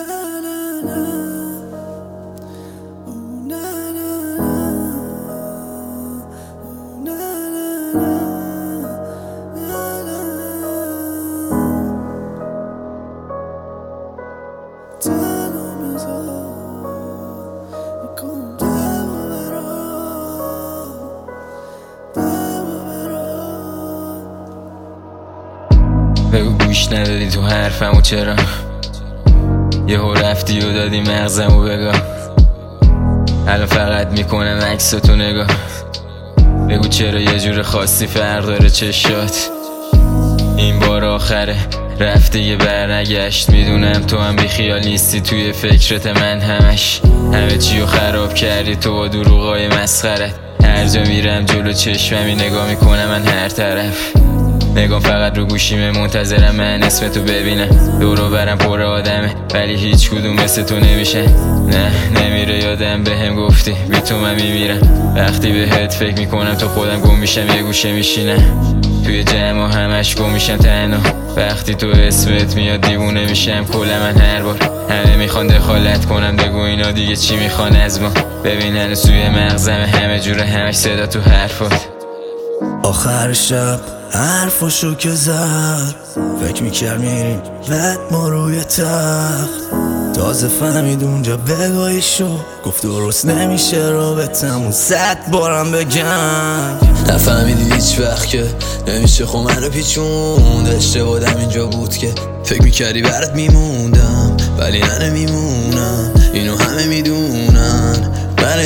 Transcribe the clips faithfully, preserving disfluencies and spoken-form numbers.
بگو گوش ندادی تو حرفمو چرا یهو رفتی و دادی مغزمو بگاه. الان فقط میکنم عکستو نگاه. بگو چرا یه جور خاصی فرق داره چشات. این بار آخره رفت دیگه برنگشت. میدونم تو هم بیخیال نیستی توی فکرت من همش. همه چیو خراب کردی تو با دروغای مسخرت. هر جا میرم جلو چشممی نگاه میکنم من هر طرف. نگام فقط رو گوشیمه منتظرم من اسم تو ببینم. دورو برم پر آدمه ولی هیچ کدوم مثل تو نمیشه. نه نمیره یادم بهم گفتی بی تو من میمیرم. وقتی بهت فکر میکنم تو خودم گم میشم یه گوشه میشینم. توی جمع و همش گم میشم تنها. وقتی تو اسمت میاد دیوونه میشم کل من هر بار. همه میخوان دخالت کنم بگو اینا دیگه چی میخوان از ما. ببین هنوز سوی مغزم همه جوره همش صدا تو حرفات. آخر شب حرفاشو که زد فکر میکرد میریم بعد ما روی تخت. تازه فهمید اونجا بگاهیشو گفت درست نمیشه رابطمون صد بارم بگم. نفهمیدی هیچ وقت که نمیشه خو منو پیچوند. اشتباهدم اینجا بود که فکر میکردی برات میموندم ولی نه نمیمونم. اینو همه میدونن من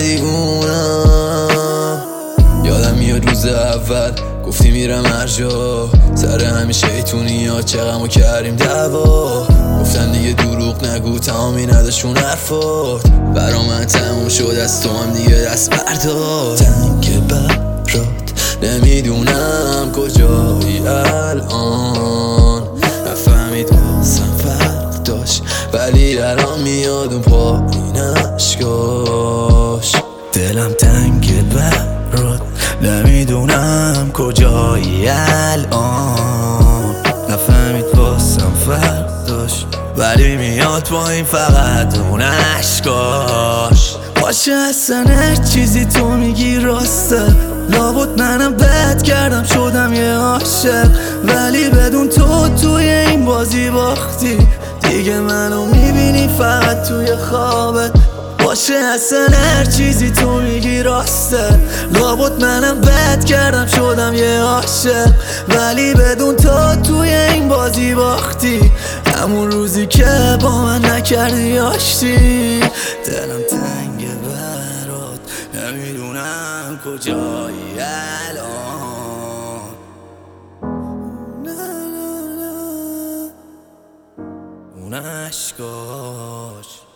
دیوونم. یادم میاد روز اول گفتی میرم هر جا سر همین شیطونی ها چقدر کردیم دعوا. گفتم دیگه دروغ نگو تمامی نداشون حرفات. برا من تموم شد از تو هم دیگه دست بردار. تنگ برات نمیدونم کجایی الان. نفهمید بازم فرق داشت ولی الان میاد اون پایین اشکاش. دلم تنگ برات نمیدونم کجایی الان. نفهمید واسم فرق داشت ولی میاد با این فقط اون اشکاش. باشه اصلا هر چیزی تو میگی راسته. لابد منم بد کردم شدم یه عاشق ولی بدون تو توی این بازی باختی. دیگه منو میبینی فقط توی خوابت. باشه اصلا هر چیزی تو میگی راسته. لابد منم بد کردم شدم یه عاشق ولی بدون تو توی این بازی باختی. همون روزی که با من نکردی آشتی. دلم تنگ برات نمیدونم کجایی الان. اون اشکاش